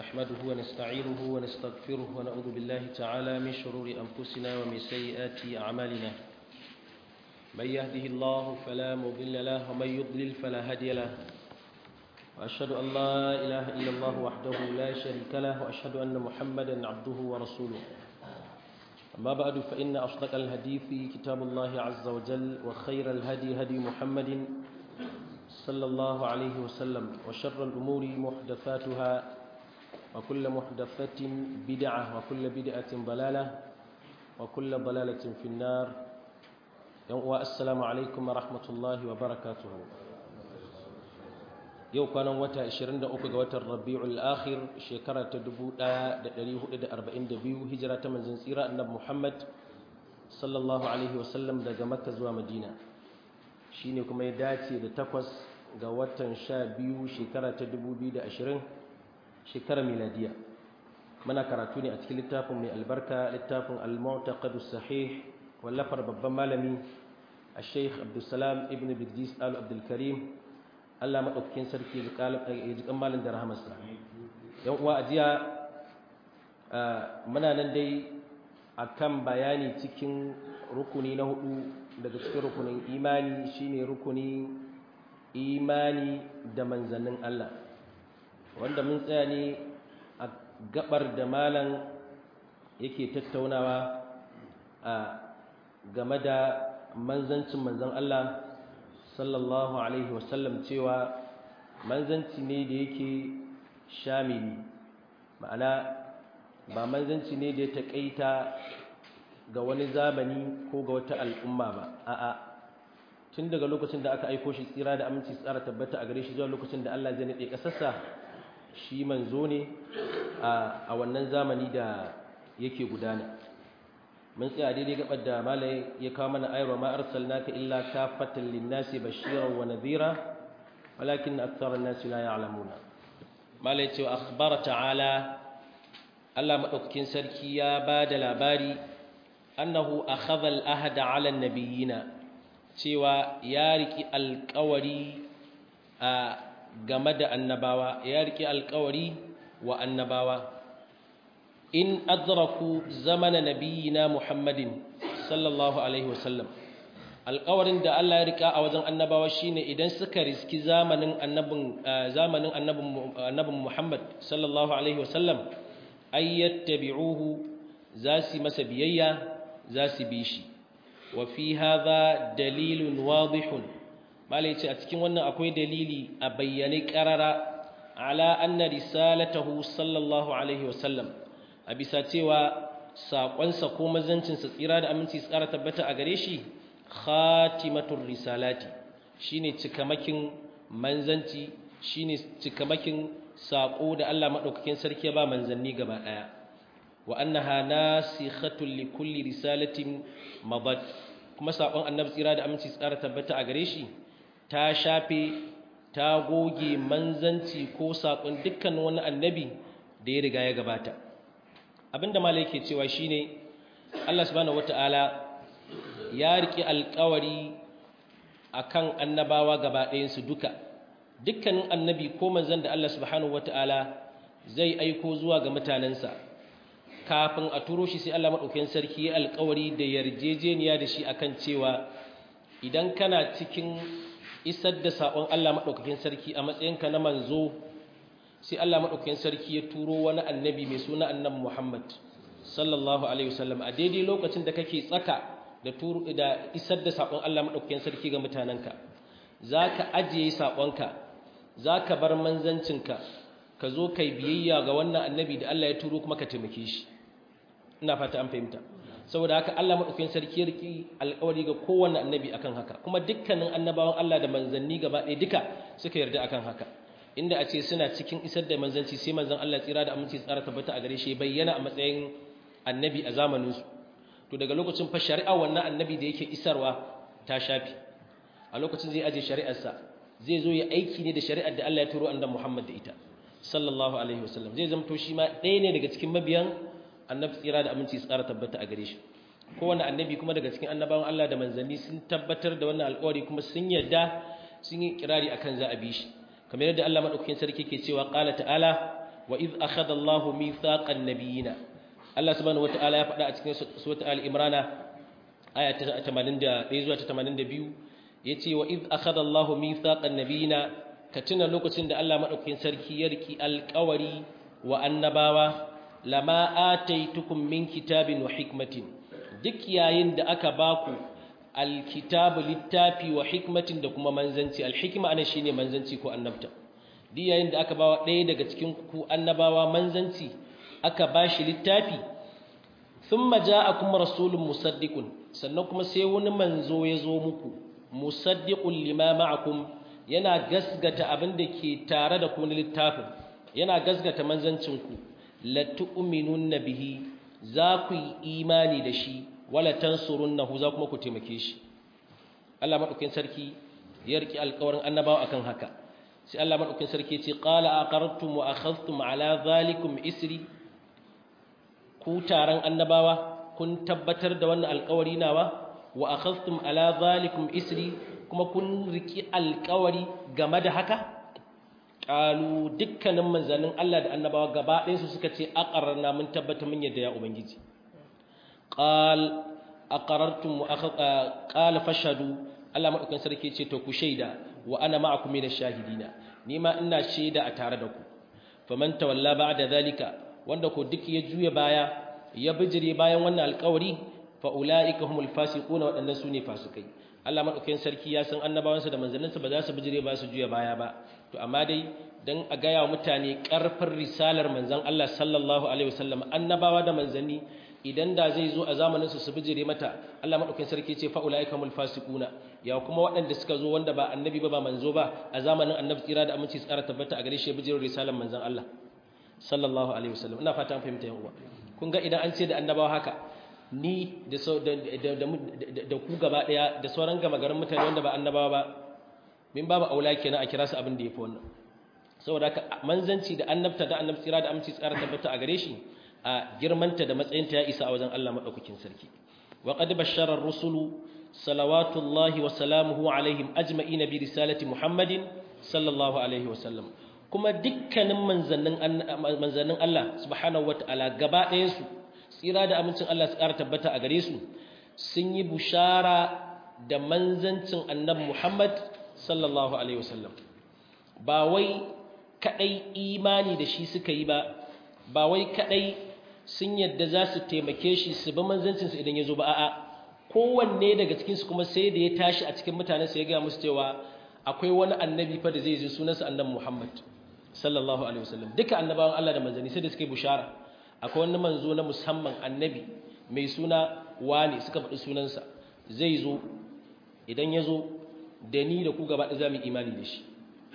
نحمده ونستعينه ونستغفره ونعوذ بالله تعالى من شرور أنفسنا ومن سيئات أعمالنا من يهده الله فلا مضل له ومن يضلل فلا هادي له وأشهد أن لا إله إلا الله وحده لا شريك له وأشهد أن محمدا عبده ورسوله أما بعد فإن أصدق الحديث كتاب الله عز وجل وخير الهدي هدي محمد صلى الله عليه وسلم وشر الأمور محدثاتها وكل محدثة بدعة وكل بدعة ضلالة وكل ضلالة في النار والسلام عليكم ورحمة الله وبركاته yau kwanan wata 23 ga watan Rabiul Akhir shekara ta 1442 hijira ta manzon tsira annabi Muhammad sallallahu alaihi wasallam daga Makka zuwa Madina shine kuma ya dace da 8 ga watan 12 shekara ta 2020 shekara miladiya muna karatu ne a cikin littafin mai albarka littafin Al-Mu'taqadus Sahih wallafar babban malami Sheikh Abdul Salam ibn Bidis Al-Abdul Karim Allah maɗaukakin sarki ya ji malin da rahamarsa yan uwa ajiya muna nan dai akan bayani cikin rukuni na hudu daga cikin rukunin imani shine rukunin imani da manzannin Allah wanda mun tsaya ne a gabar da malam yake tattaunawa game da manzancin manzan Allah sallallahu alaihi wasallam cewa manzanci ne da yake shamili ma'ana ba manzanci ne da ya taƙaita ga wani zamani ko ga wata al'umma ba a'a tun daga lokacin da aka aiko shi tsira da aminci tsara tabbata a gare shi zuwa lokacin da Allah zai nade kasarsa shi manzo ne a wannan zamani da yake gudana mun tsaya daidai gabar da malai ya kawo mana ayar ma arsalnaka illa kafatan linnasi bashiran wa nadhira walakin aktharan nasi la ya'lamuna malai ce akhbara ta'ala Allah madaukakin sarki ya bada labari annahu akhadha al-ahda 'ala an-nabiyina cewa ya riki alƙawari game da annabawa ya riki alƙawari wa annabawa in adraku zamana nabiyina Muhammadin sallallahu alaihi wasallam alƙawarin da Allah ya rika a wajen annabawa shine idan suka riski zamanin annabin Muhammad sallallahu alaihi wasallam ay yattabi'uhu zasi masa biyayya zasi bi shi wa fi hadha dalilun wadihun malai ce a cikin wannan akwai dalili a bayyane qarara ala anna risalatahu sallallahu alaihi wasallam a bisa cewa saƙonsa ko mazancinsa tsira da aminci tsara tabbata a gare shi khatimatul risalati shine cikamakin manzanci shine cikamakin saƙo da Allah madaukakin sarki ya ba manzanni gaba daya wa annaha nasikhatul likulli risalatin madat kuma saƙon annabi tsira da aminci tsara tabbata a gare shi ta shafe ta goge manzanci ko saƙon dukkan wani annabi da ya riga ya gabata abinda malai yake cewa shine Allah subhanahu wataala ya riki alƙawari akan annabawa gaba ɗayan su duka dukkanin annabi ko manzon da Allah subhanahu wataala zai aiko zuwa ga mutanensa kafin a turo shi sai Allah madaukakin sarki ya alƙawari da yarjejeniya da shi akan cewa idan kana cikin isar da sakon Allah madaukakin sarki a matsayinka na manzo sai Allah madaukakin sarki ya turo wani annabi mai suna annabi Muhammad sallallahu alaihi wasallam a daidai lokacin da kake tsaka da isar da sakon Allah madaukakin sarki ga mutananka zaka ajiye sakonka zaka bar manzancinka ka zo kai biyayya ga wannan annabi da Allah ya turo kuma ka taimake shi ina fata an fahimta saboda haka Allah madaukakin sarki ya riki alƙawari ga kowanne annabi akan haka kuma dukkanin annabawan Allah da manzanni gaba ɗaya duka suka yarda akan haka inda a ce suna cikin isar da manzanci sai manzan Allah tsira da aminci tsara tabbata a gare shi bayyana a matsayin annabi a zamaninsu to daga lokacin fa shari'a wannan annabi da yake isarwa ta shafi a lokacin zai aje shari'arsa zai zo ya aiki ne da shari'ar da Allah ya turo annabi Muhammad da ita sallallahu alaihi wasallam zai zamto shi ma ɗaya ne daga cikin mabiyan annabi tsira da aminci tsara tabbata a gare shi kowanne annabi kuma daga cikin annabawan Allah da manzanni sun tabbatar da wannan alƙawari kuma sun yarda sun yi kirari akan za a bi shi kamar yadda Allah madaukakin sarki ke cewa qala ta'ala wa idh akhadha Allahu mithaqan nabiyina Allah subhanahu wataala ya faɗa a cikin suratul al-imran aya ta 81 zuwa ta 82 yace wa idh akhadha Allahu mithaqan nabiyina ka tuna lokacin da Allah madaukakin sarki ya riki alƙawari wa annabawa lama ataitukum min kitabin wa hikmatin duk yayin da aka baku alkitabu littafi wa hikmatin da kuma manzanci alhikma ana shine manzanci ko annabta duk yayin da aka bawa ɗaya daga cikin ku annabawa manzanci aka bashi littafi thumma ja'akum rasulun musaddiqun sannan kuma sai wani manzo ya zo muku musaddiqun lima ma'akum yana gasgata abin da ke tare da ku na littafin yana gasgata manzancin ku la tu'minunna bihi za ku yi imani da shi wala tansurunnahu za kuma ku taimake shi Allah madaukakin sarki ya riki alƙawarin annabawa akan haka sai Allah madaukakin sarki ya ce qala aqarrtum wa akhadhtum ala zalikum isri ku taron annabawa kun tabbatar da wannan alƙawari nawa wa akhadhtum ala zalikum isri kuma kun riki alƙawari game da haka qalu dukkanin manzannin Allah da annabawa gaba ɗayan su suka ce aqarrna mun tabbata mun yadda ya ubangiji qal aqarartum wa qala fashhadu Allah madaukakin sarki ce to ku shaida wa ana ma'akum minash shahidina nima ina shaida a tare da ku faman tawalla ba'da zalika wanda ko duk ya juya baya ya bijire bayan wannan alƙawari fa ulaika humul fasiquna wadannan sune fasikai Allah madaukakin sarki ya san annabawansa da manzanninsa ba za su bijire ba su juya baya ba to amma dai dan a ga yawa mutane karfin risalar manzon Allah sallallahu alaihi wasallam annabawa da manzanni idan da zai zo a zamanin su bijire mata Allah madaukakin sarki ce fa ulaikamul fasiquna ya kuma waɗanda suka zo wanda ba annabi ba manzo ba a zamanin annabi tsira da aminci tsara tabbata a gare shi bijire risalar manzon Allah sallallahu alaihi wasallam ina fata an fahimta yan uwa kun ga idan an ce da annabawa haka ni da ku gaba daya da sauran gama garin mutane wanda ba annabawa ba min babu aula kenan a kira su abin da yafi wannan saboda haka manzanci da annabta da annabi tsira da aminci tsara tabbata a gare shi a girmanta da matsayinta ya isa a wajen Allah madaukakin sarki wa qad bashara ar-rusulu salawatullahi wa salamuhu alaihim ajma'ina bi risalati muhammadin sallallahu alaihi wa sallam kuma dukkanin manzannin Allah subhanahu wataala gaba ɗayan su tsira da amincin Allah su ƙara tabbata a gare su sun yi bushara da manzancin annabi Muhammad sallallahu alaihi wa sallam ba wai kadai imani da shi suka yi ba wai kadai sun yadda za su taimake shi su bi manzancinsa idan ya zo ba a'a kowanne daga cikinsu kuma sai da ya tashi a cikin mutanensa ya gaya musu cewa akwai wani annabi fa da zai zo sunansa annabi Muhammad sallallahu alaihi wasallam duka annabawan Allah da manzanni sai da suke bushara akwai wani manzo na musamman annabi mai suna wani suka faɗi sunansa zai zo idan ya zo da ni da ku gaba ɗaya za mu imani da shi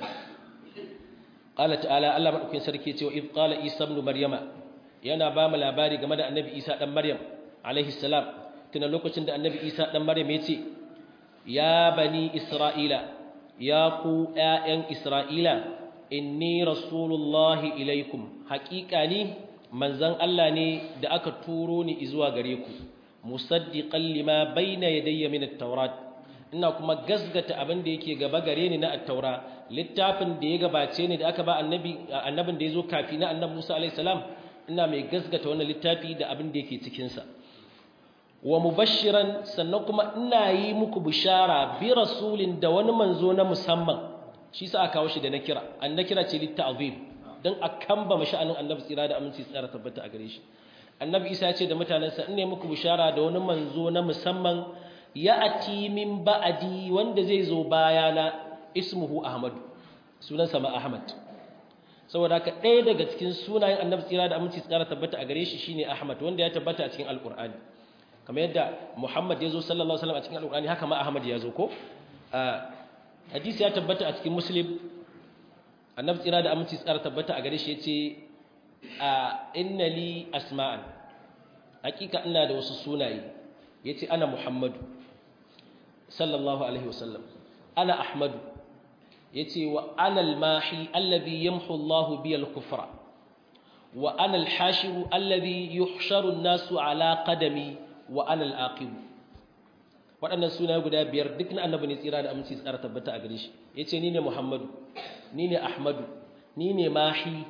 qala ta'ala Allah madaukakin sarki ce wa id qala isa ibn maryama yana ba mu labari game da annabi isa dan maryam alaihi salam tuna lokacin da annabi isa dan maryam ya ce ya bani isra'ila ya ku ƴaƴan isra'ila inni rasulullahi ilaikum haqiqa ni manzon Allah ne da aka turo ni zuwa gare ku musaddiqan lima bayna yadayya min at-taurat ina kuma gasgata abin da yake gaba gare ni na at-taura littafin da ya gabace ni da aka ba annabin da yazo kafi na annabi Musa alaihi salam ina mai gasgata wannan littafi da abin da yake cikin sa wa mubashiran sannan kuma ina yi muku bishara bi rasulin da wani manzo na musamman shi sa aka kawo shi da nakira annakira ce litta'zim dan akamba masha'anin annabi tsira da aminci tsara tabbata a gare shi annabi Isa ya ce da mutanansa ina muku bishara da wani manzo na musamman ya'ati min ba'di wanda zai zo bayana ismuhu ahmad sunansa ma ahmad saboda haka ɗaya daga cikin sunayen annabi tsira da aminci tsara tabbata a gare shi shine ahmad wanda ya tabbata a cikin alqur'ani kamar yadda muhammad ya zo sallallahu alaihi wasallam a cikin alqur'ani haka ma ahmad ya zo ko hadisi ya tabbata a cikin muslim annabi tsira da aminci tsara tabbata a gare shi yace inna li asma'an hakika ina da wasu sunaye yace ana muhammadu sallallahu alaihi wasallam ana ahmadu yace wa ana al-mahi alladhi yamhu Allah bi al-kufra wa ana al-hashiru alladhi yuhsharu an-nasu ala qadami wa ana al-aqib waɗannan sunaye guda biyar duk na annabi ne tsira da aminci tsara tabbata a gare shi yace ni ne muhammadu ni ne ahmadu ni ne mahi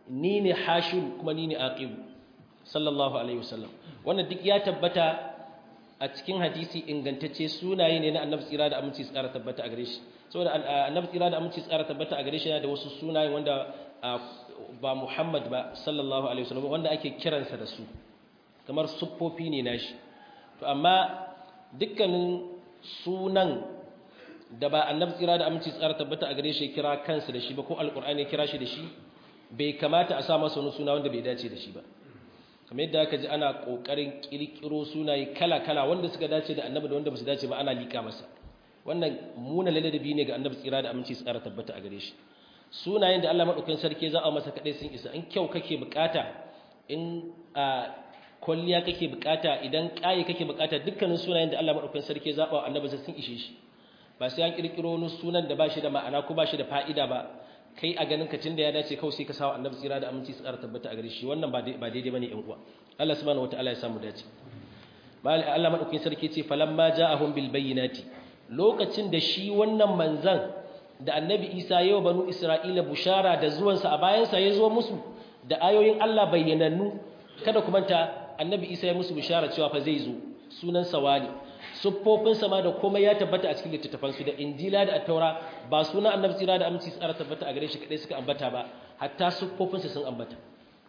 ni ne hashim kuma ni ne aqib sallallahu alaihi wasallam wannan duk ya tabbata a cikin hadisi ingantacce sunaye ne na annabi tsira da aminci tsara tabbata a gare shi saboda annabi tsira da aminci tsara tabbata a gare shi yana da wasu sunaye wanda ba Muhammad ba sallallahu alaihi wasallam wanda ake kiransa da su kamar suffofi ne nashi to amma dukkanin sunan da ba annabi tsira da aminci tsara tabbata a gare shi kira kansa da shi ba ko alqur'ani ya kira shi da shi bai kamata a sa masa wani suna wanda bai dace da shi ba kamar yadda aka ji ana kokarin kirkiro sunaye kala-kala wanda suka dace da annabi da wanda ba su dace ba ana lika masa wannan muna ladabi ne ga annabi tsira da aminci tsara tabbata a gare shi sunayen da Allah madaukakin sarki za a masa kadai sun isa in kyau kake bukata in kwalliya kake bukata idan kaye kake bukata dukkanin sunayen da Allah madaukakin sarki za a annabi sun ishe shi ba sai an kirkiro wani sunan da ba shi da ma'ana ko ba shi da fa'ida ba kai a ganin ka tunda ya dace kawai sai ka sawa annabi tsira da aminci tsara tabbata a gare shi wannan ba daidai bane ɗan uwa Allah subhanahu wataala ya samu dace Allah madaukakin sarki ce falamma ja'ahum bil bayyinati lokacin da shi wannan manzan da annabi Isa yayin banu Isra'ila bushara da zuwan sa a bayan sa ya zo musu da ayoyin Allah bayyanannu kada ku manta annabi Isa ya musu bushara cewa fa zai zo sunan sawali siffofinsa ma da komai ya tabbata a cikin littattafansu da injila da attaura ba sunan annabi tsira da aminci tsara tabbata a gare shi kadai suka ambata ba hatta siffofinsa sun ambata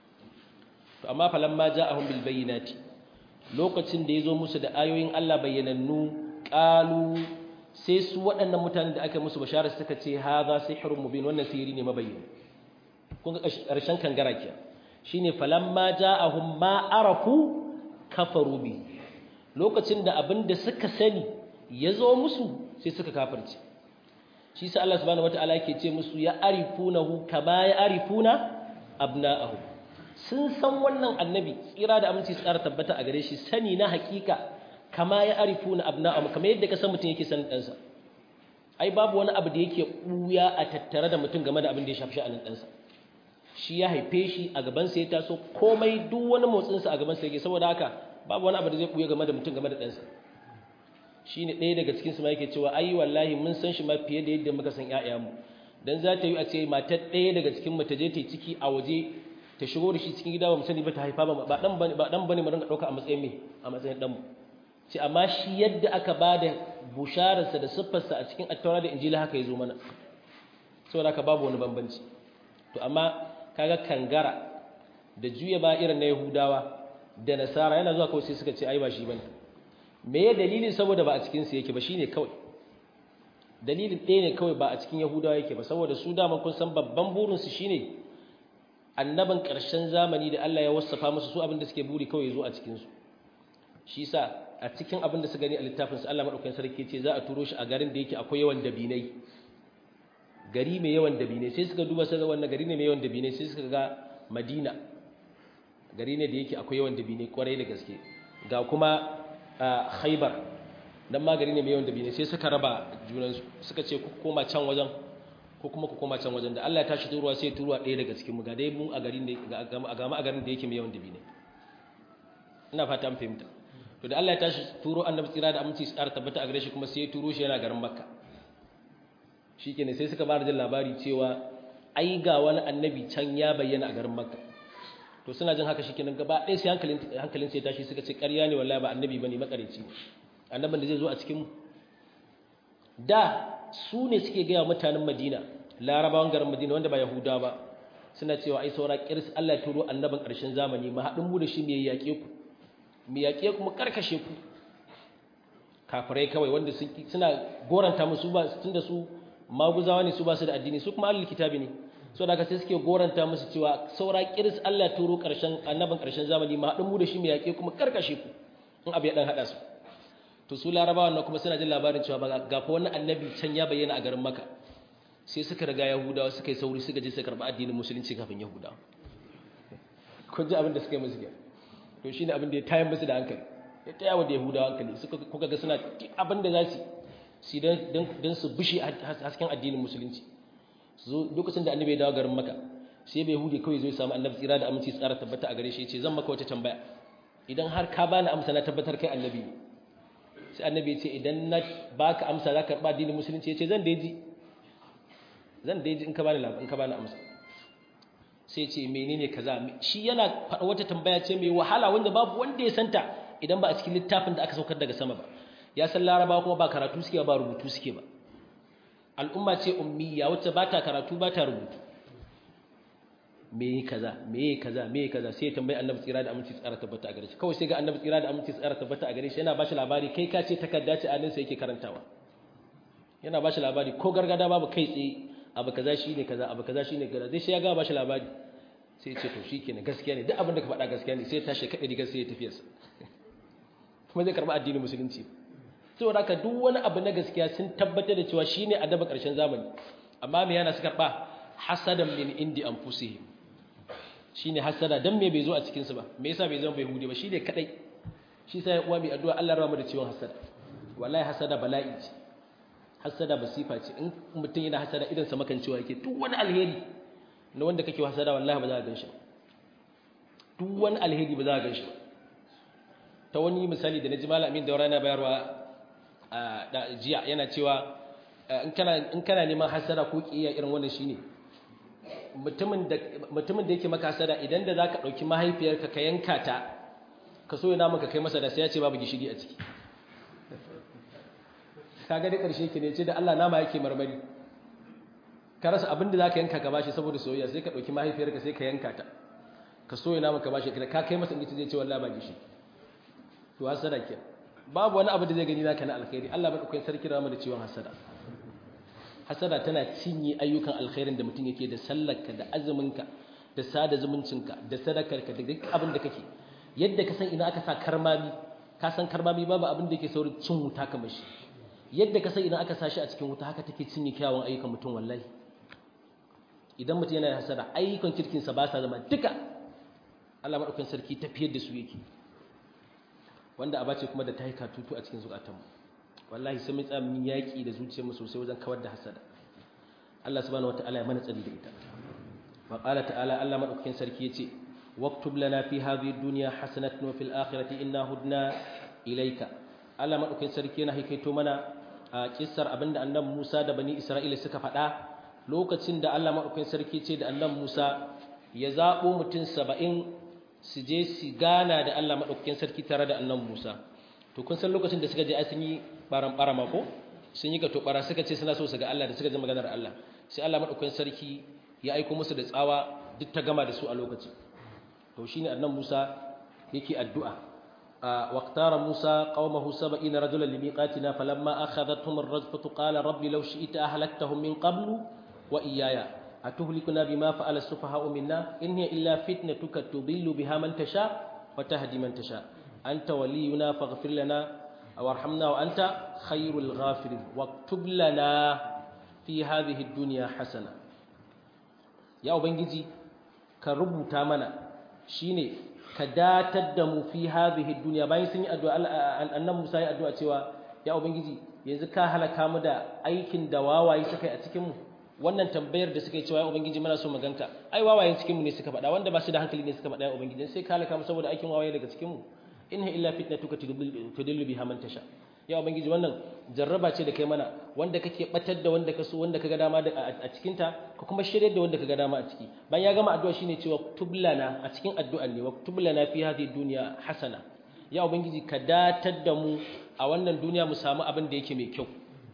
to amma falamma ja'ahum bil bayyinati lokacin da yazo musu da ayoyin Allah bayyanannu qalu sai su waɗannan mutanen da aka musu bashara suka ce hadha sihrun mubin wannan sihiri ne mabayyin kun ga ƙarshen kangara kiya shine falamma ja'ahum ma arafu kafaru bi lokacin da abin da suka sani ya zo musu sai suka kafirce shi sa Allah subhanahu wataala yake ce musu ya arifunahu kama ya arifuna abna'ahu sun san wannan annabi tsira da aminci tsara tabbata a gare shi sani na hakika kama ya arifuna abna'ahu kamar yadda ka san mutum yake san ɗansa ai babu wani abu da yake ɓuya a tattare da mutum game da abin da ya shafi sha'anin ɗansa shi ya haife shi a gabansa ya taso komai duk wani motsinsa a gabansa yake saboda haka babu wani abu da zai ɓuya game da mutum game da ɗansa shi ne ɗaya daga cikinsu ma yake cewa ai wallahi mun san shi ma fiye da yadda muka san ‘ya'yanmu don za ta yi a ce matar ɗaya daga cikin mu ta je ta yi ciki a waje ta shigo da shi cikin gida ba mu sani ba ta haifa ba ɗan bane mu rinka ɗauka a matsayin me a matsayin ɗanmu ce amma shi yadda aka ba da bushararsa da siffarsa a cikin attaura da injila haka ya zo mana saboda haka babu wani bambanci to amma kaga kangara da juya ba irin na yahudawa da nasara yana zuwa kawai sai suka ce ai ba shi bane me ya dalili saboda ba a cikin su yake ba shine kawai dalilin ɗaya ne kawai ba a cikin yahudawa yake ba saboda su dama kun san babban burin su shine annabin ƙarshen zamani da Allah ya wasafa musu su abin da suke buri kawai zo a cikin su shi yasa a cikin abin da su gani a littafin su Allah madaukakin sarki ce za a turo shi a garin da yake akwai yawan dabinai gari mai yawan dabinai sai suka duba sai wannan gari ne mai yawan dabinai sai suka ga Madina gari ne da yake akwai yawan dabinai kwarai da gaske ga kuma Khaibar dan ma gari ne mai yawan dabinai sai suka raba junan su suka ce ku koma can wajen ko kuma ku koma can wajen da Allah ya tashi turuwa sai turuwa ɗaya daga cikin mu ga dai mu a garin da ga a garin da yake mai yawan dabinai ina fata an fahimta to da Allah ya tashi turo annabi tsira da aminci tsara tabbata a gare shi kuma sai ya turo shi yana garin Makka shikenan sai suka bada jin labari cewa ai ga wani annabi can ya bayyana a garin Makka to suna jin haka shikenan gaba ɗaya sai hankalin sai tashi suka ce ƙarya ne wallahi ba annabi bane makareci annabin da zai zo a cikin mu da su ne suke ga mutanen Madina Larabawan garin Madina wanda ba Yahudawa ba suna cewa ai saura kirs Allah ya turo annabin ƙarshen zamani mu haɗin mu da shi me yaƙe ku mu yaƙe ku mu karkashe ku kafirai kawai wanda suna goranta musu ba tunda su maguzawa ne su ba su da addini su kuma ahlul kitabi ne so da sai suke goranta musu cewa saura kiris Allah turo karshen annabin karshen zamani ma hadin mu da shi mu yake kuma karkashe ku in abu ya dan hada su to su larabawa nan kuma suna jin labarin cewa ga fa wannan annabi can ya bayyana a garin Makka sai suka riga yahudawa suka yi sauri suka je suka karba addinin musulunci kafin yahudawa kun ji abin da suka yi musu to shine abin da ya tayar musu da hankali ya taya wa da yahudawa hankali suka kuka ga suna abin da za su don su bushe hasken addinin musulunci zo lokacin da annabi ya dawo garin Makka sai bai yahudi kawai zo ya samu annabi tsira da aminci tsara tabbata a gare shi yace zan maka wata tambaya idan har ka bani amsa na tabbatar kai annabi ne sai annabi ya ce idan na baka amsa za ka karba addinin musulunci yace zan daiji in ka bani amsa sai ce menene kaza shi yana faɗa wata tambaya ce mai wahala wanda babu wanda ya santa idan ba a cikin littafin da aka saukar daga sama ba ya san Larabawa kuma ba karatu suke ba rubutu suke ba al'umma ce ummiya wacce ba ta karatu ba ta rubutu me kaza sai ya tambayi annabi tsira da aminci tsara tabbata a gare shi kawai sai ga annabi tsira da aminci tsara tabbata a gare shi yana ba shi labari kai ka ce takarda ce anan sai yake karantawa yana ba shi labari ko gargada babu kai tsaye abu kaza shine kaza abu kaza shine kaza zai sai ya ga ba shi labari sai ya ce to shikenan gaskiya ne duk abin da ka faɗa gaskiya ne sai ya tashi kaɗe rigar sai ya tafi sa kuma zai karɓi addinin musulunci saboda haka duk wani abu na gaskiya sun tabbatar da cewa shine adaba ƙarshen zamani amma me yana su karɓa hasadan min indi anfusihim shine hasada dan me bai zo a cikin su ba me yasa bai zama bai hudi ba shine kadai shi sai uwa mai addu'a Allah ya rama da ciwon hasada wallahi hasada bala'i ce hasada basifa ce in mutum yana hasada idan sa makan cewa yake duk wani alheri na wanda kake hasada wallahi ba za ka ganshi duk wani alheri ba za ka ganshi ta wani misali da naji malamin da rana bayarwa da jiya yana cewa in kana neman hasada ko kiyaya irin wannan shine mutumin da yake maka hasada idan da zaka dauki mahaifiyarka ka yanka ta ka so yana maka kai masa da sai ya ce babu gishiri a ciki kaga da karshe ke ne ce da Allah nama yake marmari ka rasa abin da zaka yanka ka bashi saboda soyayya sai ka dauki mahaifiyarka sai ka yanka ta ka so yana maka bashi ka kai masa inda zai ce wallahi ba gishiri to hasada ke babu wani abu da zai gani naka na alkhairi Allah ba kai sarki rama da ciwon hasada hasada tana cinye ayyukan alkhairin da mutum yake da sallarka da azuminka da sada zumuncinka da sadakarka da duk abin da kake yadda ka san ina aka sa karmami ka san karmami babu abin da yake saurin cin wuta kamar shi yadda ka san ina aka sa shi a cikin wuta haka take cinye kyawun ayyukan mutum wallahi idan mutum yana da hasada ayyukan kirkinsa ba sa zama duka Allah madaukakin sarki tafiyar da su yake wanda abace kuma da ta yi katutu a cikin zukatanmu wallahi sai mun tsamin yaki da zuciyarmu sosai wajen kawar da hasada Allah subhanahu wataala ya mana tsari da ita wa qala ta'ala Allah madaukakin sarki yace waktub lana fi hadhihi dunya hasanatan wa fil akhirati inna hudna ilayka Allah madaukakin sarki yana hikaito mana a kissar abinda annabi Musa da bani Isra'ila suka faɗa lokacin da Allah madaukakin sarki ce da annabi Musa ya zabo mutum 70 su je su gana da Allah madaukakin sarki tare da annabi Musa to kun san lokacin da suka je ai sun yi barama ko sun yi gato bara suka ce suna so su ga Allah da suka ji maganar Allah sai Allah madaukakin sarki ya aika musu da tsawa duk ta gama da su a lokacin to shine annabi Musa yake addu'a waqtara Musa qaumahu 70 rajulan limiqatina falamma akhadhatuhum ar-rajfatu qala rabbi law shi'ta ahlaktahum min qablu wa iyaya atuhlikuna bima fa'ala as-sufaha'u minna in hiya illa fitnatuka tudillu biha man tasha wa tahdi man tasha anta waliyuna faghfir lana warhamna wa anta khairul ghafirin waktub lana fi hadhihi ad-dunya hasana ya ubangiji ka rubuta mana shine ka datar da mu fi hadhihi ad-dunya bayan sun yi addu'a annabi Musa ya addu'a cewa ya ubangiji yanzu ka halaka mu da aikin da wawaye suka yi a cikin mu wannan tambayar da suka yi cewa ya ubangiji muna so maganta ai wawayen cikin mu ne suka faɗa wanda ba su da hankali ne suka faɗa ya ubangiji sai ka halaka mu saboda aikin wawaye daga cikin mu inna illa fitnatuka tudillu biha man tasha ya ubangiji wannan jarraba ce da kai mana wanda kake batar da wanda ka so wanda kaga dama a cikin ta ka kuma shirye da wanda kaga dama a ciki bayan ya gama addu'a shine cewa tublana a cikin addu'an ne wa tublana fi hadhihi dunya hasana ya ubangiji ka datar da mu a wannan duniya mu samu abin da yake mai kyau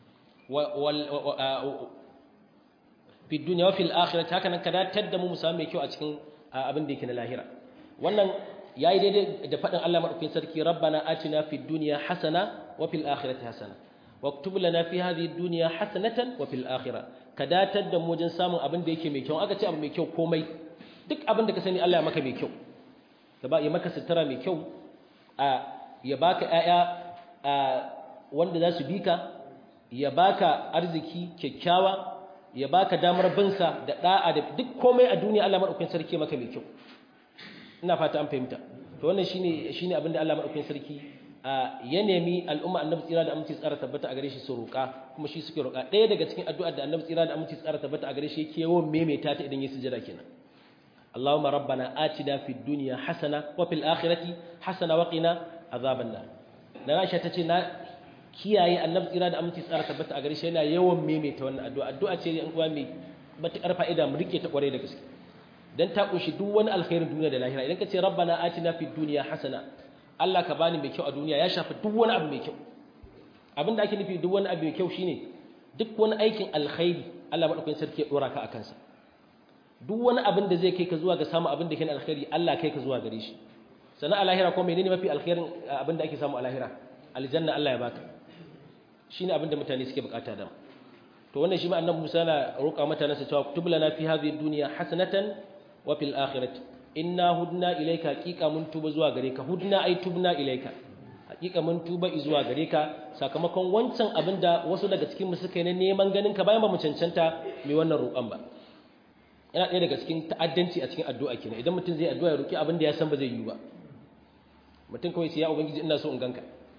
fi dunya wa fil akhirati haka nan ka datar da mu samu mai kyau a cikin abin da yake na lahira wannan yayi daidai da fadin Allah madaukakin sarki rabbana atina fid dunya hasana wa fil akhirati hasana waktub lana fi hadhihi dunya hasanatan wa fil akhirah ka datar da mu wajen samun abin da yake mai kyau aka ce abu mai kyau komai duk abin da ka sani Allah ya maka mai kyau ya maka sutura mai kyau ya baka ƴaƴa wanda za su bika ya baka arziki kyakkyawa ya baka damar binsa da da'a da duk komai a duniya Allah madaukakin sarki maka mai kyau ina fata an fahimta to wannan shine abin da Allah madaukakin sarki ya nemi al'umma annabi tsira da aminci tsara tabbata a gare shi su roƙa kuma shi suke roƙa ɗaya daga cikin addu'ar da annabi tsira da aminci tsara tabbata a gare shi yake yawan maimaita ta idan ya sujada kenan Allahumma rabbana atina fid dunya hasana wa fil akhirati hasana wa qina azaban nar dan Aisha tace na kiyaye annabi tsira da aminci tsara tabbata a gare shi yana yawan maimaita wannan addu'a ce yan uwa mai matakar fa'ida mu rike ta kware da gaske dan ta kunshi duk wani alkhairin duniya da lahira. Idan ka ce rabbana atina fid dunya hasana, Allah ka bani mai kyau a duniya, ya shafi duk wani abu mai kyau. Abinda ake nufi duk wani abu mai kyau shine duk wani aikin alkhairi Allah madaukakin sarki ya dora ka akan sa. Duk wani abin da zai kai ka zuwa ga samu abin da ke alkhairi, Allah kai ka zuwa gare shi. Sannan a lahira ko menene mafi alkhairin abin da ake samu a lahira? Aljanna Allah ya baka. Shine abin da mutane suke bukata da. To wannan shi ma annabi Musa na roƙa mutanansa cewa kutub lana fi hadhihi dunya hasanatan wa fil akhirati inna hudna ilayka, haqiqa mun tuba zuwa gare ka. Hudna ay tubna ilayka, haqiqa mun tuba zuwa gare ka sakamakon wancan abin da wasu daga cikin mu suka yi na neman ganin ka bayan ba mu cancanta mai wannan roƙon ba. Yana ɗaya daga cikin ta'addanci a cikin addu'a kenan. Idan mutum zai addu'a ya roki abin da ya san ba zai yi ba. Mutum kawai sai ya ubangiji ina so in ganka.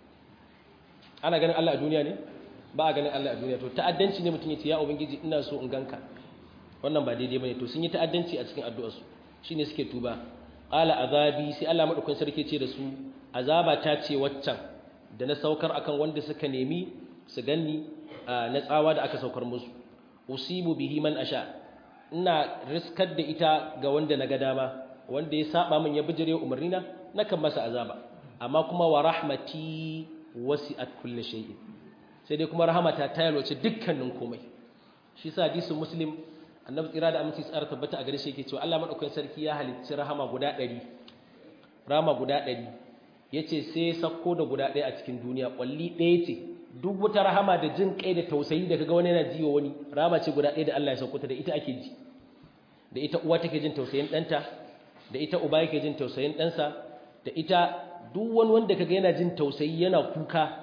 Ana ganin Allah a duniya ne? Ba a ganin Allah a duniya. To ta'addanci ne mutum ya ce ya ubangiji ina so in ganka. Wannan ba daidai bane. To sun yi ta'addanci a cikin addu'arsu. Shine suke tuba. Qala azabi, sai Allah madaukakin sarki ce da su, azaba ta ce waccan da na saukar akan wanda suka nemi su ganni na tsawa da aka saukar musu. Usibu bihi man asha. Ina riskar da ita ga wanda na ga dama, wanda ya saba min ya bijire umarnina nakan masa azaba. Amma kuma wa rahmati wasi'at kulli shay'in, sai dai kuma rahamata ta yalwace dukkanin komai. Shi sa hadisin Muslim annabi tsira da aminci tsara tabbata a gare shi yake cewa Allah madaukakin sarki ya halicci rahama guda 100, rahama guda 100, yace sai sakko da guda 1 a cikin duniya, kwalli 1 ce. Duk wata rahama da jin kai da tausayi da kaga wani yana jiwa wani, rahama ce guda 1 da Allah ya sauko ta, da ita ake ji. Da ita uwa take jin tausayin ɗanta, da ita uba yake jin tausayin ɗansa, da ita duk wani wanda kaga yana jin tausayi yana kuka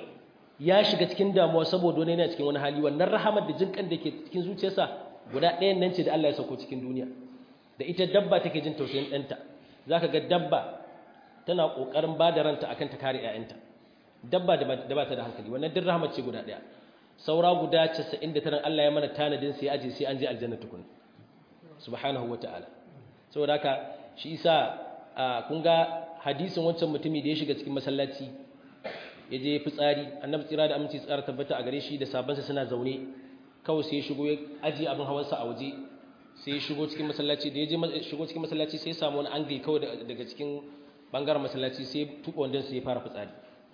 ya shiga cikin damuwa saboda wani yana cikin wani hali, wannan rahamar da jin kan da ke cikin zuciyarsa guda ɗayan nan ce da Allah ya sauko cikin duniya. Da ita dabba take jin tausayin ɗanta, zaka ga dabba tana kokarin ba da ranta akan ta kare ƴaƴanta. Dabba da ba ta da hankali, wannan din rahamar ce guda ɗaya. Saura guda 99 Allah ya mana tanadin sai aje sai an je aljanna tukun. Subhanahu wata'ala. Saboda haka shi isa kun ga hadisin wancan mutumi da ya shiga cikin masallaci ya je fitsari, annabi tsira da aminci tsara tabbata a gare shi da sabansa suna zaune, kawai sai ya shigo ya aje abin hawansa a waje, sai ya shigo cikin masallaci. Da ya je shigo cikin masallaci sai ya samu wani angle kawai daga cikin bangaren masallaci, sai ya tuba wandan sai ya fara fitsari.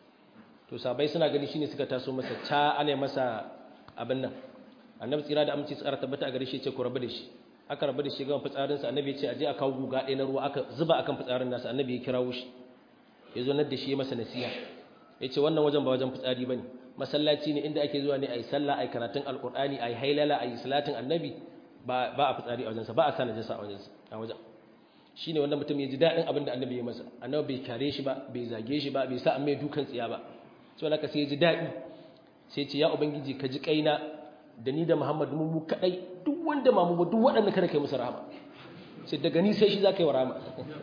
To sabai suna gani shine suka taso masa ta ana masa abin nan. Annabi tsira da aminci tsara tabbata a gare shi ya ce ku rabu da shi. Aka rabu da shi ga fitsarinsa, annabi ya ce aje a kawo guga ɗaya na ruwa aka zuba akan fitsarin nasa. Annabi ya kirawo shi, ya zo nan da shi ya masa nasiha, ya ce wannan wajen ba wajen fitsari bane, masallaci ne inda ake zuwa ne a yi sallah, a yi karatun alkur'ani, a yi hailala, a yi salatin annabi, ba a fitsari a wajensa, ba a sa najasa a wajen. Shi ne wannan mutum ya ji daɗin abin da annabi ya masa. Annabi bai kare shi ba, bai zage shi ba, bai sa an mai dukan tsiya ba. So haka sai ya ji daɗi, sai ce ya ubangiji ka ji kaina da ni da Muhammad mu kadai, duk wanda ma mu duk waɗanda kada kai musu rahama, sai daga ni sai shi za ka yi wa rahama.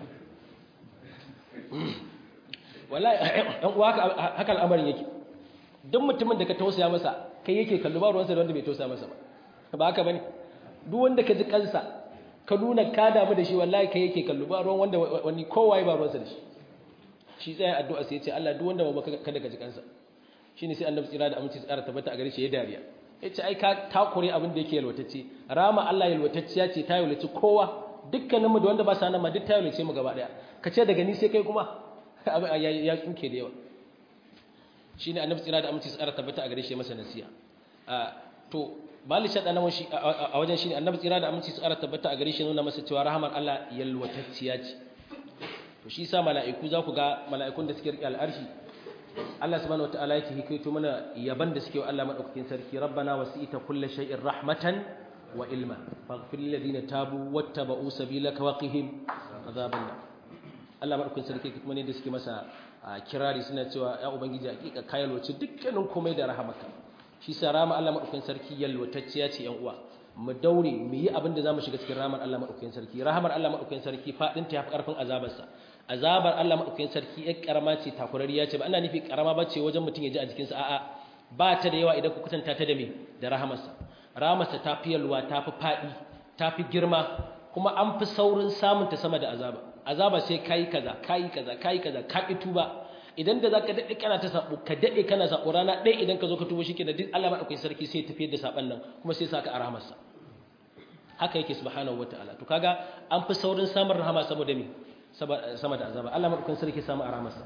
Wallahi ɗan uwa haka al'amarin yake. Duk mutumin da ka tausaya masa kai yake kallo, ba ruwansa da wanda bai tausaya masa ba haka bane. Duk wanda ka ji kansa ka nuna ka damu da shi, wallahi kai yake kallo, ba ruwan wanda wani kowaye ba ruwansa da shi. Shi tsaye addu'a sai ya ce Allah duk wanda ba kada ka ji kansa. Shine sai annabi tsira da aminci tsara tabbata a gare shi ya dariya. Yace ai ka takure abin da yake yalwatacce. Rama Allah yalwatacciya ce, ta yalwaci kowa, dukkanin mu da wanda ba sa nan ma duk ta yalwace mu gaba daya. Ka ce daga ni sai kai kuma abin ya tsuke da yawa. Shine annabi tsira da aminci tsara tabbata a gare shi masa nasiha. To bali shada nan shi a wajen shine annabi tsira da aminci tsara tabbata a gare shi nuna masa cewa rahamar Allah yalwatacciya ce. To shi sa mala'iku za ku ga mala'ikun da suke riƙe al'arshi, Allah subhanahu wataala yake hikaito mana yaban da suke wa Allah madaukakin sarki, rabbana wasi'ta kulli shay'in rahmatan wa ilma faghfir lil ladina tabu wattaba'u sabilaka wa qihim azaban nar. Allah madaukakin sarki kuma ne da suke masa kirari suna cewa ya ubangiji hakika ka yalwace dukkanin komai da rahamaka. Shi sa rahama Allah madaukakin sarki yalwatacciya ce yan uwa, mu daure mu yi abin da zamu shiga cikin rahamar Allah madaukakin sarki. Rahamar Allah madaukakin sarki fadin ta yafi karfin azabarsa. Azabar Allah madaukakin sarki ya karama ce, takurariya ce, ba ana nufi karama bace wajen mutun ya ji a jikinsa, a'a ba ta da yawa idan ku kutanta ta da me da rahamarsa. Rahamarsa ta fi yalwa, ta fi fadi, ta fi girma, kuma an fi saurin samun ta sama da azaba. Azaba sai kai kaza ka ki tuba. Idan da zaka dade kana ta sabo, ka dade kana sabo, rana ɗaya idan ka zo ka tuba shikenan duk Allah madaukakin sarki sai tafiyar da saban nan kuma sai saka a rahamarsa. haka yake subhanahu wataala to kaga an fi saurin samun rahama saboda me sama da azaba Allah madaukakin sarki samu a rahamarsa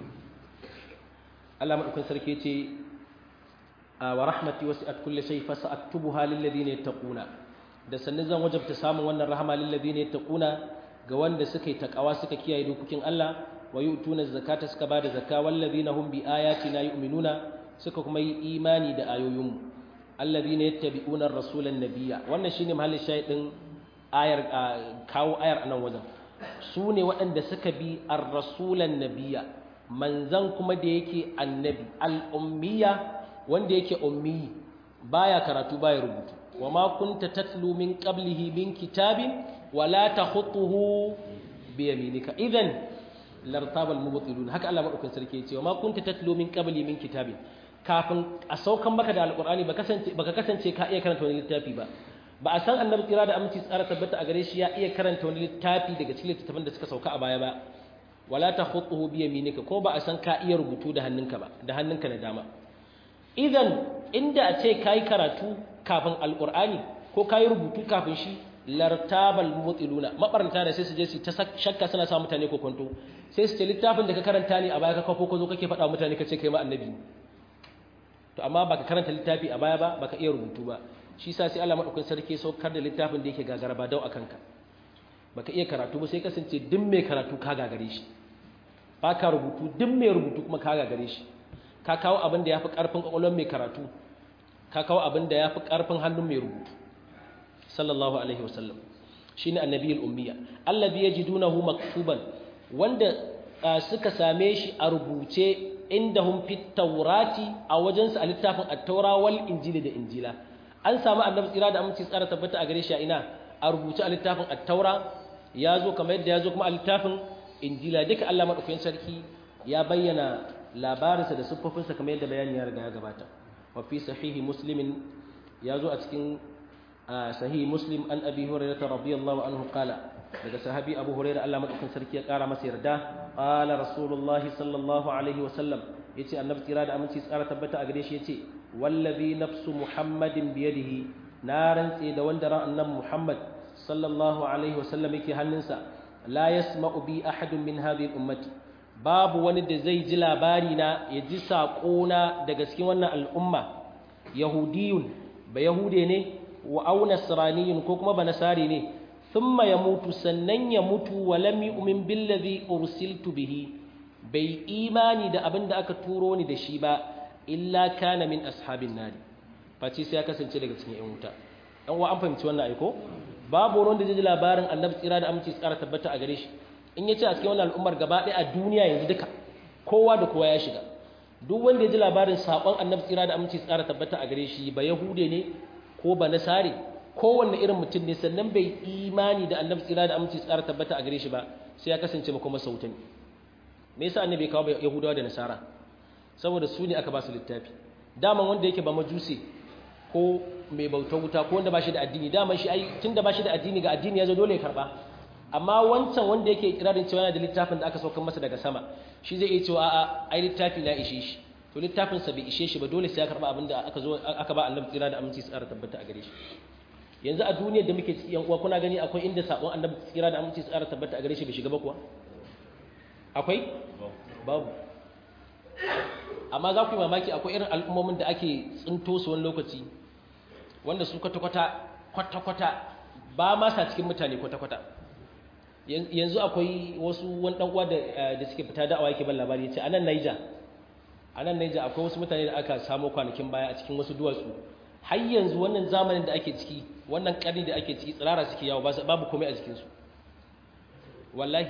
Allah madaukakin sarki yace wa rahmati wasi'at kulli shay fa sa'aktubuha lil ladina yattaquna da sannan zan wajabta samun wannan rahama lil ladina yattaquna ga wanda suka yi takawa suka kiyaye dokokin Allah wa yu'tuna zakata suka bada zakka wal ladina hum bi ayatina yu'minuna suka kuma yi imani da ayoyinmu alladhina yattabi'una ar-rasulan nabiyya wannan shine mahallin shahidin ayar kawo ayar anan wajen su ne waɗanda suka bi ar-rasulan nabiyya manzan kuma da yake annabi al-ummiya wanda yake ummi baya karatu baya rubutu wama kunta tatlu min qablihi min kitabin wala takhutuhu bi yaminika idan lartaba al-mubtilun haka Allah madaukakin sarki yace wama kunta tatlu min qabli min kitabin kafin a saukan maka da alqur'ani baka kasance ka iya karanta wani littafi ba a san annabi kira da aminci tsara tabbata a gare shi ya iya karanta wani littafi daga cikin littattafan da suka sauka a baya ba wala takhutuhu bi yaminika ko ba a san ka iya rubutu da hannunka ba da hannunka na dama idan inda a ce kai karatu kafin alqur'ani ko kai rubutu kafin shi lartabal mutiluna mabaranta da sai su je su ta shakka suna sa mutane ko kwanto sai su ce littafin da ka karanta ne a baya ka kafo ko zo kake faɗa mutane kace kai ma annabi to amma baka karanta littafi a baya ba baka iya rubutu ba shi yasa sai Allah madaukakin sarki saukar da littafin da yake gagara ba dau akan ka baka iya karatu ba sai kasance duk mai karatu ka gagare shi baka rubutu duk mai rubutu kuma ka gagare shi ka kawo abin da yafi karfin kwakwalwar mai karatu ka kawo abin da yafi karfin hannun mai rubutu sallallahu alaihi wasallam shine annabiyul ummiya alladhi yajidunahu maktuban wanda suka same shi a rubuce indahum fit tawrati a wajensu a littafin at-taura wal injili da injila an samu annabi tsira da aminci tsara tabbata a gare shi a ina a rubuce a littafin at-taura yazo kamar yadda yazo kuma a littafin injila duka Allah madaukakin sarki ya bayyana labarinsa da siffofinsa kamar yadda bayani ya riga ya gabata wa fi sahihi muslimin yazo a cikin sahihi muslim an abi hurairah radiyallahu anhu qala daga sahabi abu hurairah Allah madaukakin sarki ya kara masa yarda qala rasulullah sallallahu alaihi wasallam yace annabi tsira da aminci tsara tabbata a gare shi yace wallazi nafsu muhammadin biyadihi na rantse da wanda ran annabi muhammad sallallahu alaihi wasallam yake hannunsa la yasma'u bi ahadun min hadhihi ummati babu wani da zai ji labari na ya ji sako na daga cikin wannan al'umma yahudiyun ba yahude ne wa aw nasraniyun ko kuma ba nasari ne thumma yamutu sannan ya mutu wa lam yu'min billazi ursiltu bihi bai imani da abinda aka turo ni da shi ba illa kana min ashabin nari face sai ya kasance daga cikin yan wuta dan wa an fahimci wannan aiko babu wanda zai ji labarin annabi tsira da aminci tsara tabbata a gare shi in yace a cikin wannan al'ummar gaba ɗaya a duniya yanzu duka kowa da kowa ya shiga duk wanda ya ji labarin sakon annabi tsira da aminci tsara tabbata a gare shi ba yahude ne ko ba nasari kowanne irin mutum ne sannan bai imani da annabi tsira da aminci tsara tabbata a gare shi ba sai ya kasance maka kuma sautan me yasa annabi ya kawo yahudawa da nasara saboda su ne aka ba su littafi daman wanda yake ba majusi ko mai bautar wuta ko wanda ba shi da addini daman shi ai tunda ba shi da addini ga addini ya zo dole ya karba amma wancan wanda yake ikirarin cewa yana da littafin da aka saukar masa daga sama shi zai iya cewa a'a ai littafi na ishe shi to littafin sa bai ishe shi ba dole sai ya karba abinda aka ba annabi tsira da aminci tsara tabbata a gare shi yanzu a duniyar da muke ciki yan uwa kuna gani akwai inda sabon annabi tsira da aminci tsara tabbata a gare shi bai shiga ba kuwa akwai babu amma za ku yi mamaki akwai irin al'ummomin da ake tsinto su wani lokaci wanda su kwata-kwata ba ma sa cikin mutane kwata-kwata yanzu akwai wasu wani dan uwa da suke fita da'awa yake ban labari yace a nan Niger akwai wasu mutane da aka samu kwanakin baya a cikin wasu duwatsu har yanzu wannan zamanin da ake ciki wannan ƙarni da ake ciki tsirara suke yawo babu komai a jikinsu wallahi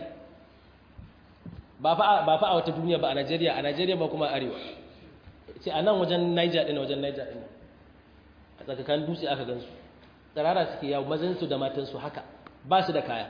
ba fa a wata duniya ba a Najeriya ba kuma arewa ce a nan wajen Niger ɗin a tsakakan dutse aka gansu tsirara suke yawo mazansu da matansu haka ba su da kaya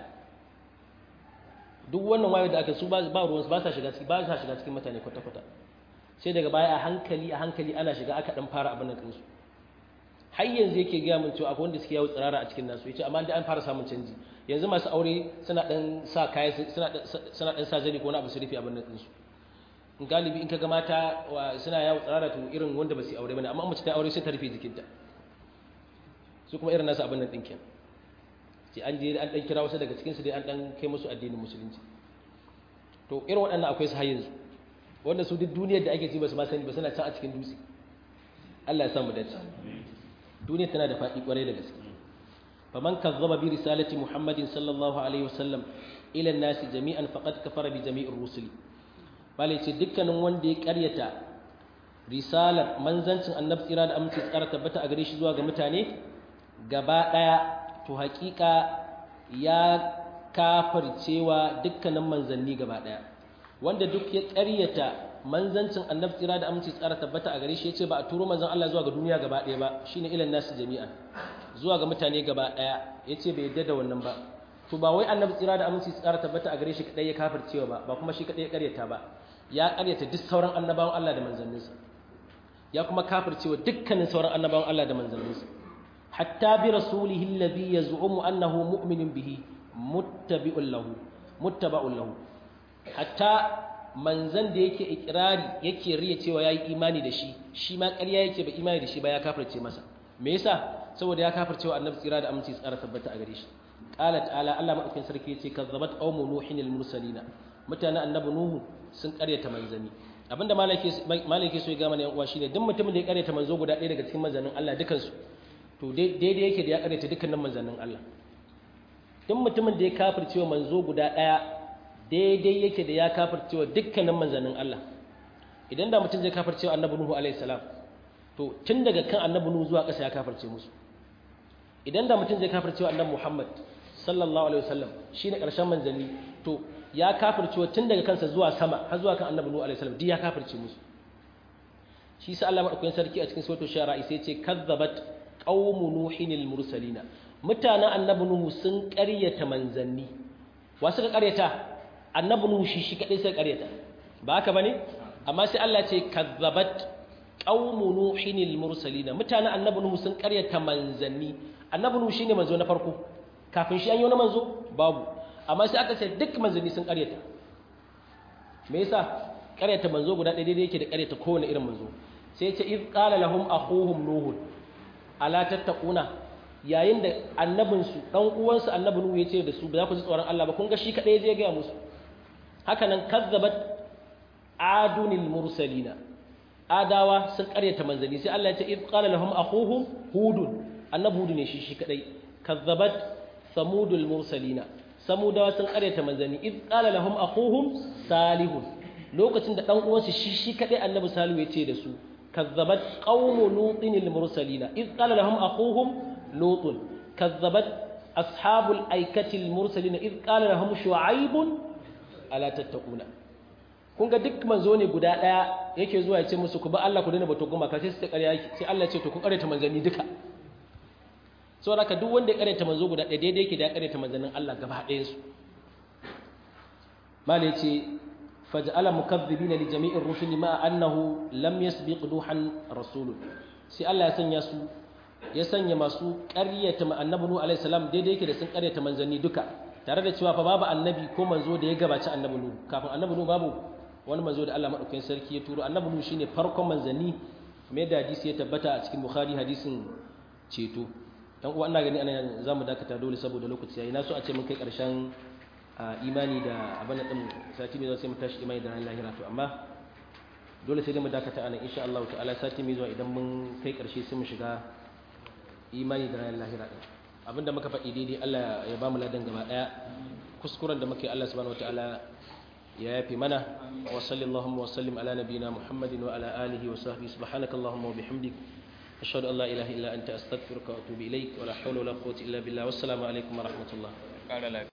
duk wannan wayo da aka su ba ruwansu ba sa shiga cikin mutane kwata-kwata sai daga baya a hankali ana shiga aka dan fara abin nan ɗinsu har yanzu yake gaya min cewa akwai wanda suke yawo tsirara a cikin nasu yace amma da an fara samun canji yanzu masu aure suna dan sa kaya suna dan sa zani ko wani abu su rufe abin nan ɗinsu in galibi in kaga mata suna yawo tsirara to irin wanda ba su aure bane amma mace ta aure sai ta rufe jikinta su kuma irin nasu abin nan ɗin kenan sai an je an dan kira wasu daga cikin su dai an dan kai musu addinin musulunci to irin waɗannan akwai su har yanzu wanda su duk duniyar da ake ci ba su ma sani ba suna can a cikin dutse Allah ya samu dace duniya tana da faɗi kwarai da gaske faman kazzaba bi risalati muhammadin sallallahu alaihi wasallam ila an-nas jami'an faqad kafara bi jami'ir rusuli bale ce dukkanin wanda ya ƙaryata risalar manzancin annabi tsira da aminci tsara tabbata a gare shi zuwa ga mutane gaba daya to haƙiƙa ya kafircewa dukkanin manzanni gaba daya wanda duk ya ƙaryata manzancin annabi tsira da aminci tsara tabbata a gare shi yace ba a turo manzon Allah zuwa ga duniya gaba daya ba shine ilan nasu jami'an zuwa ga mutane gaba daya yace bai yadda da wannan ba to ba wai annabi tsira da aminci tsara tabbata a gare shi kadai ya kafircewa ba ba kuma shi kadai ya ƙaryata ba ya ƙaryata duk sauran annabawan Allah da manzanninsa ya kuma kafircewa dukkanin sauran annabawan Allah da manzanninsa hatta bi rasulihi alladhi yaz'umu annahu mu'minun bihi muttaba'un lahu hatta manzan da yake ikirari yake riya cewa yayi imani da shi shi ma ƙarya yake ba imani da shi ba ya kafirce masa me yasa saboda ya kafircewa annabi tsira da aminci tsara tabbata a gare shi qala ta'ala Allah madaukakin sarki yace kazzabat qaumu nuhin al-mursalina mutanen annabi nuhu sun ƙaryata manzani abinda malaki so ya ga mana yan uwa shine duk mutumin da ya ƙaryata manzo guda ɗaya daga cikin manzannin Allah dukansu to daidai yake da ya ƙaryata dukkanin manzannin Allah duk mutumin da ya kafircewa manzo guda ɗaya daidai yake da ya kafircewa dukkanin manzannin Allah idan da mutum zai kafircewa annabi nuhu alaihi salam to tun daga kan annabi nuhu zuwa ƙasa ya kafirce musu idan da mutum zai kafircewa annabi Muhammad sallallahu alaihi wasallam shine ƙarshen manzanni to ya kafirce tun daga kansa zuwa sama har zuwa kan annabi nuhu alaihi salam duk ya kafirce musu shi sa Allah madaukakin sarki a cikin suratul shara sai ce kazzabat qaumu nuhin al-mursalina mutanen annabi nuhu sun ƙaryata manzanni wa suka ƙaryata annabi nuhu shi kadai sai ƙaryata ba haka bane amma sai Allah ce kazzabat qaumu nuhin al-mursalina mutanen annabi nuhu sun ƙaryata manzanni annabi nuhu shine manzo na farko kafin shi an yi wani manzo babu amma sai aka ce duk manzanni sun ƙaryata me yasa ƙaryata manzo guda ɗaya daidai yake da ƙaryata kowane irin manzo sai ce iz qala lahum akhuhum nuh ala tattaquna yayin da annabinsu dan uwansu annabi nuhu yace da su ba za ku ji tsoron Allah ba kun ga shi kadai zai ga musu haka nan kazzabat adunil mursalina adawa sun ƙaryata manzanni sai Allah ya ce iz qala lahum akhuhum hudun annabi hudu ne shi kadai kazzabat samudul mursalina samudawa sun ƙaryata manzanni iz qala lahum akhuhum salihun lokacin da dan uwansu shi kadai annabi salihu yace da su kazzabat qaumu lutin al mursalina iz qala lahum akhuhum lutun kazzabat ashabul aikati al mursalina iz qala lahum shu'aib ala tattaquna kun ga duk manzo ne guda daya yake zuwa yace musu ku ba Allah ku dena bato goma ka sai su ta ƙarya yake sai Allah ya ce to ku ƙaryata manzanni duka saboda haka duk wanda ya ƙaryata manzo guda ɗaya daidai yake da ya ƙaryata manzannin Allah gaba ɗayan su malai ce faj'ala mukaththibina li jami'ir rusuli ma annahu lam yasbiq duhan rasul sai Allah ya sanya masu ƙaryata annabi nuhu alaihi salam daidai yake da sun ƙaryata manzanni duka tare da cewa fa babu annabi ko manzo da ya gabaci annabi nuhu kafin annabi nuhu babu wani manzo da Allah madaukakin sarki ya turo annabi nuhu shine farkon manzanni kuma yadda hadisi ya tabbata a cikin bukhari hadisin ceto dan uwa ina gani ana zamu dakata dole saboda lokaci yayi na so a ce mun kai ƙarshen imani da abin din sati mai zuwa sai mu tashi imani da ranar lahira to amma dole sai dai mu dakata anan insha Allah ta'ala sati mai zuwa idan mun kai ƙarshe sai mu shiga imani da ranar lahira din abinda muka faɗi daidai Allah ya ba mu ladan gaba daya kuskuren da muke Allah subhanahu wataala ya yafi mana wa sallallahu wa sallim ala nabiyyina Muhammadin wa ala alihi wa sahbihi subhanakallahumma wa bihamdik ashhadu an la ilaha illa anta astaghfiruka wa atubu ilaik wa la hawla wa la quwwata illa billah wassalamu alaikum wa rahmatullah